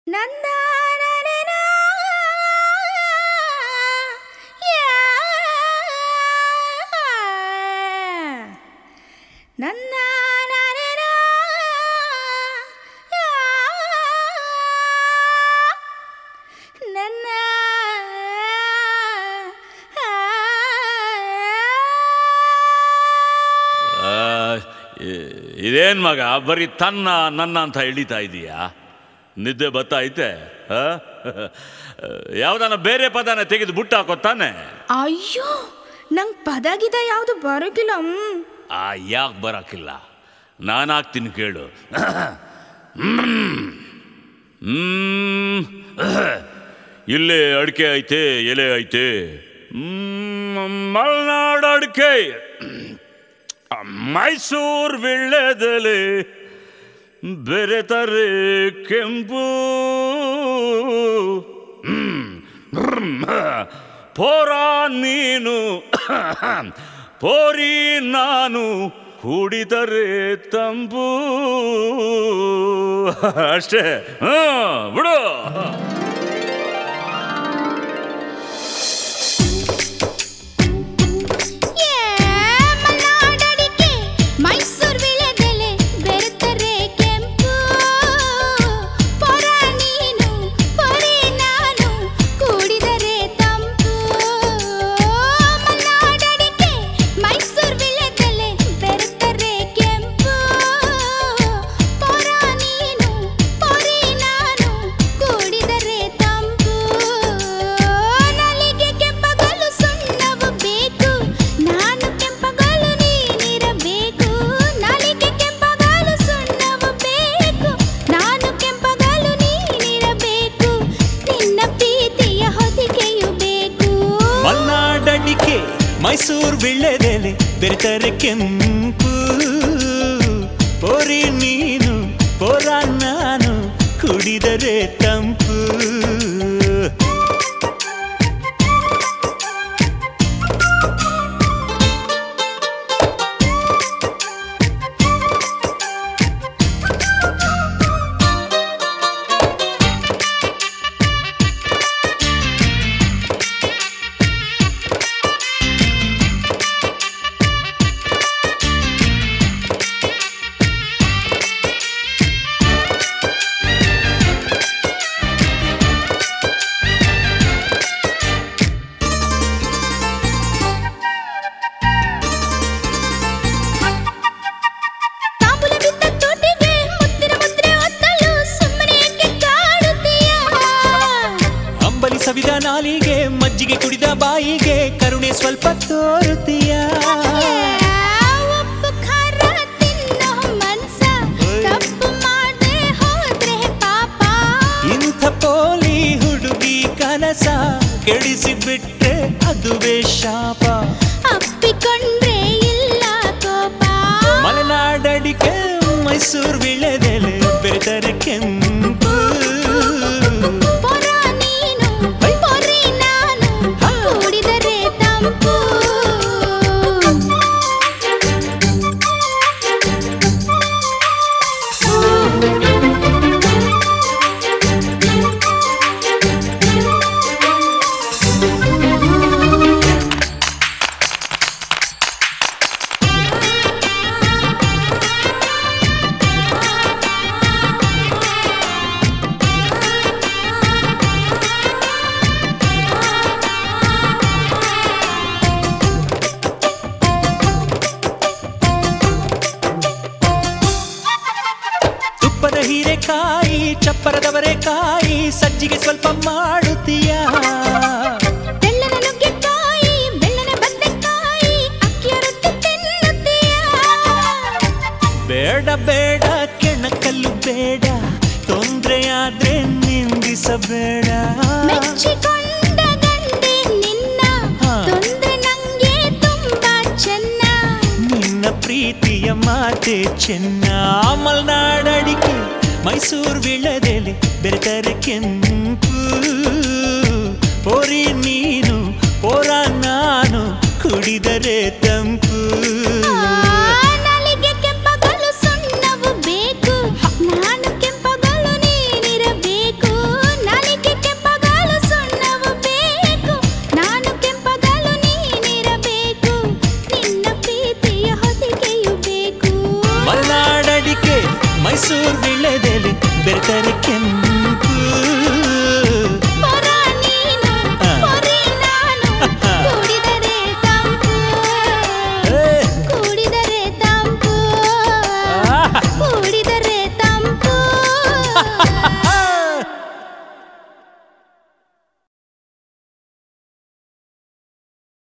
ನನ್ನ ನನ್ನ ನನ್ನ ಇದೇನು ಮಗ ಬರೀ ತನ್ನ ನನ್ನ ಅಂತ ಎಳಿತಾ ಇದೀಯಾ? ನಿದ್ದೆ ಬತ್ತೈತೆ? ಯಾವ್ದಾನ ಬೇರೆ ಪದನ ತೆಗೆದು ಬುಟ್ಟ ಹಾಕೋತಾನೆ? ಅಯ್ಯೋ, ನಂಗೆ ಪದಗಿದ ಯಾವುದು ಬರೋಕಿಲ್ಲ. ಯಾಕೆ ಬರೋಕ್ಕಿಲ್ಲ? ನಾನು ಹಾಕ್ತೀನಿ ಕೇಳು. ಇಲ್ಲೇ ಅಡಿಕೆ ಐತೆ, ಎಲೆ ಐತೆ, ಮಲೆನಾಡು ಅಡಿಕೆ, ಮೈಸೂರು ವಿಳ್ಳೆದೆಲೆ, ಬೆರೆತರೆ ಕೆಂಪು, ಪೋರ ನೀನು ಪೋರಿ ನಾನು, ಕುಡಿದರೆ ತಂಪು. ಅಷ್ಟೇ, ಬಿಡು. ಮೈಸೂರು ವಿಳ್ಳೆದೆಲೆ ಬೆರೆತರೆ ಕೆಂಪು, ಪೋರಿ ನೀನು ಪೋರ ನಾನು, ಕುಡಿದರೆ ತಂಪು. ಸವಿದ ನಾಲಿಗೆ, ಮಜ್ಜಿಗೆ ಕುಡಿದ ಬಾಯಿಗೆ, ಕರುಣೆ ಸ್ವಲ್ಪ ತೋರುತ್ತೀಯ. ಇಂಥ ಪೋಲಿ ಹುಡುಗಿ ಕನಸ ಕೆಡಿಸಿ ಬಿಟ್ರೆ ಅದುವೇ ಶಾಪ. ಅಪ್ಪಿಕೊಂಡ್ರೆ ಇಲ್ಲ ಕೋಪ. ಮಲೆನಾಡಡಿಕೆ ಮೈಸೂರು ವಿಳ್ಳೆದೆಲೆ ಬೆರೆತರೆ ಕೆಂಪು, ಹೀರೆಕಾಯಿ, ಚಪ್ಪರದವರೆ ಕಾಯಿ, ಸಜ್ಜಿಗೆ ಸ್ವಲ್ಪ ಮಾಡುತ್ತೀಯ. ಬೆಳ್ಳನ ನುಗ್ಗೆಕಾಯಿ, ಬೆಳ್ಳನ ಬದನೆಕಾಯಿ, ಅಕ್ಕಿಯ ರೊಟ್ಟಿ ತಿನ್ನುತ್ತೀಯ. ಬೇಡ ಬೇಡ ಕೆಣಕಲ್ಲು ಬೇಡ, ತೊಂದ್ರೆಯಾದ್ರೆ ನಿಂದಿಸಬೇಡ. ಮೆಚ್ಚಿಕೊಂಡ ಗಂಡೆ ನಿನ್ನ, ತೊಂದ್ರೆ ನಂಗೆ ತುಂಬಾ ಚೆನ್ನ. ನಿನ್ನ ಪ್ರೀತಿಯ ಮಾತೆ ಚೆನ್ನ. ಮಲೆನಾಡಡಿಕೆ ಮೈಸೂರು ವಿಳ್ಳೆದೆಲೆ ಬೆರೆತರೆ ಕೆಂಪು, ಪೋರಿ ನೀನು ಪೋರ ನಾನು, ಕುಡಿದರೆ ತಂಪು. ನಾಲಿಗೆ ಕೆಂಪಗಲು ಸುಣ್ಣವು ಬೇಕು, ನಾನು ಕೆಂಪಗಲು ನೀನಿರಬೇಕು. ಮೈಸೂರು